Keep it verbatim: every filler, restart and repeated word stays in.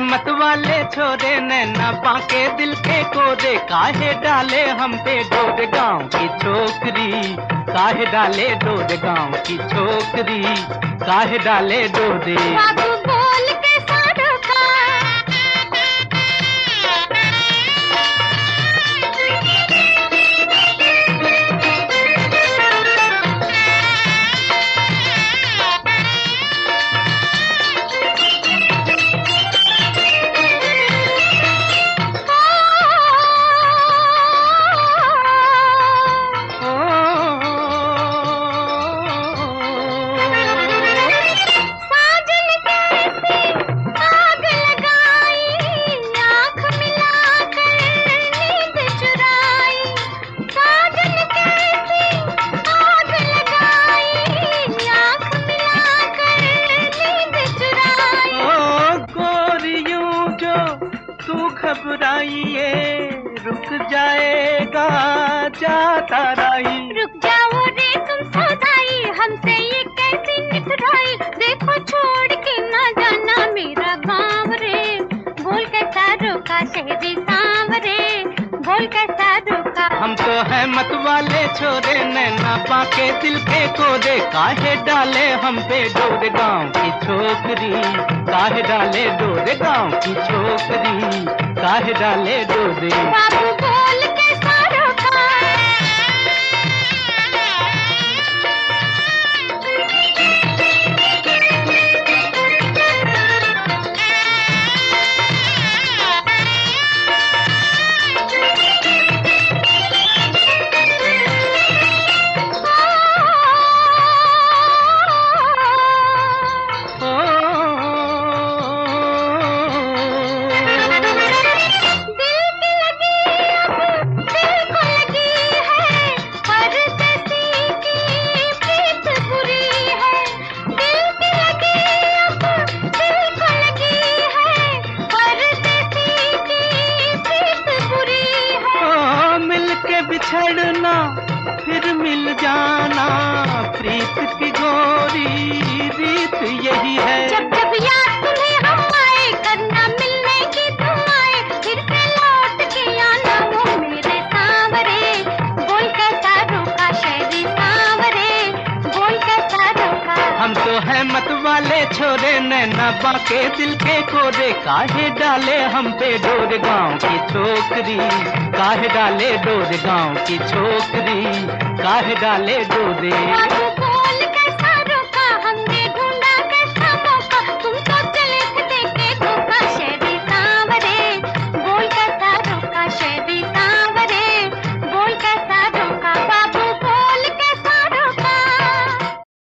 मत वाले छोरे नैना बाके दिल के कोरे, काहे डाले हम पे डोर गाँव की छोकरी, काहे डाले डोर गाँव की छोकरी, काहे डाले डोरे। बाबू बोल के सारों का घबराइए रुक जाएगा जाता रही। रुक जाओ रे तुम सौदाई, हमसे ये कैसी निठुराई, देखो छोड़ के ना जाना मेरा गाँव रे, बोल कैसा रोका शहरी सांव रे, बोल कैसा रोका। हम तो है मत वाले छोरे नैना बाके दिल के कोरे, काहे डाले हम पे डोर गाँव की छोकरी, काहे डाले डोर गाँव की छोकरी, काहे डाले डोरे। बाबू बोल के सारों का बिछड़ना फिर मिल जाना, प्रीत की गोरी रीत यही है। जब जब याद तुम्हें हम आए, करना मिलने की तुम आए, फिर से लौट के आना वो मेरे सांवरे, बोल कैसा रोका शहरी सांवरे, बोल कैसा रोका। हम तो है मत वाले छोरे नैना बाके दिल के कोरे, काहे डाले हम पे डोर गाँव की छोकरी, काहे डाले डोर गाँव की छोकरी, काहे डाले डोरे।